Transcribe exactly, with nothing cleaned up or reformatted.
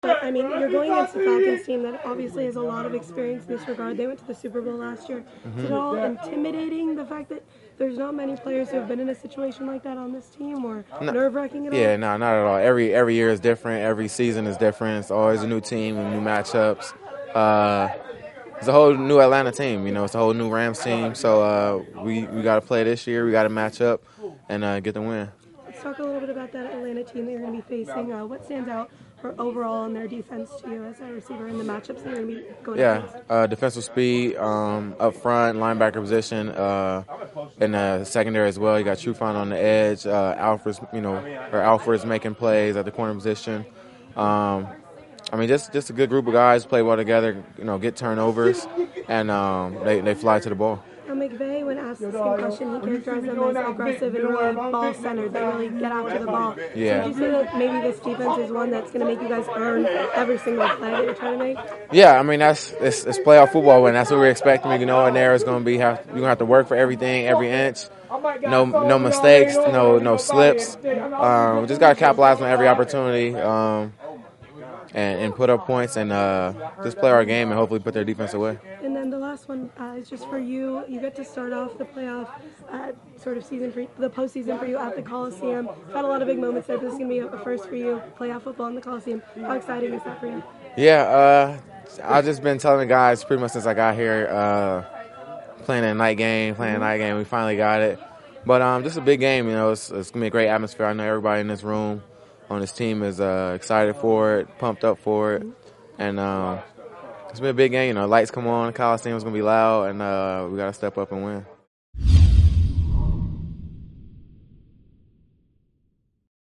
But, I mean, you're going against the Falcons team that obviously has a lot of experience in this regard. They went to the Super Bowl last year. Mm-hmm. Is it all intimidating, the fact that there's not many players who have been in a situation like that on this team, or no, nerve-wracking at all? Yeah, no, not at all. Every every year is different. Every season is different. It's always a new team and new matchups. Uh, it's a whole new Atlanta team. You know, it's a whole new Rams team. So uh, we, we got to play this year. We got to match up and uh, get the win. Let's talk a little bit about that Atlanta team that you're going to be facing. Uh, what stands out for overall in their defense to you as a receiver in the matchups that you're going to be going yeah, against? Yeah, uh, defensive speed, um, up front, linebacker position, uh, in the secondary as well. You got Trufant on the edge. Uh, Alfred's, you know, or Alfred's making plays at the corner position. Um, I mean, just just a good group of guys play well together. You know, get turnovers, and um, they they fly to the ball. Now, McVay, when asked the same question, he characterized them as aggressive and really ball-centered. They really get after the ball. Yeah. So would you say that maybe this defense is one that's going to make you guys earn every single play that you're trying to make? Yeah, I mean, that's it's, it's playoff football, and that's what we're expecting. You know, and there is going to be have you're going to have to work for everything, every inch. No no mistakes, no no slips. Um, we just got to capitalize on every opportunity. Um, And, and put up points and uh, just play our game and hopefully put their defense away. And then the last one uh, is just for you. You get to start off the playoff uh, sort of season for the postseason for you at the Coliseum. Had a lot of big moments there. This is going to be a first for you, playoff football in the Coliseum. How exciting is that for you? Yeah, uh, I've just been telling the guys pretty much since I got here, uh, playing a night game, playing a night game. We finally got it. But um, just a big game, you know. It's, it's going to be a great atmosphere. I know everybody in this room on this team is uh, excited for it, pumped up for it, and uh, it's been a big game. You know, lights come on, the Coliseum's gonna be loud, and uh, we gotta step up and win.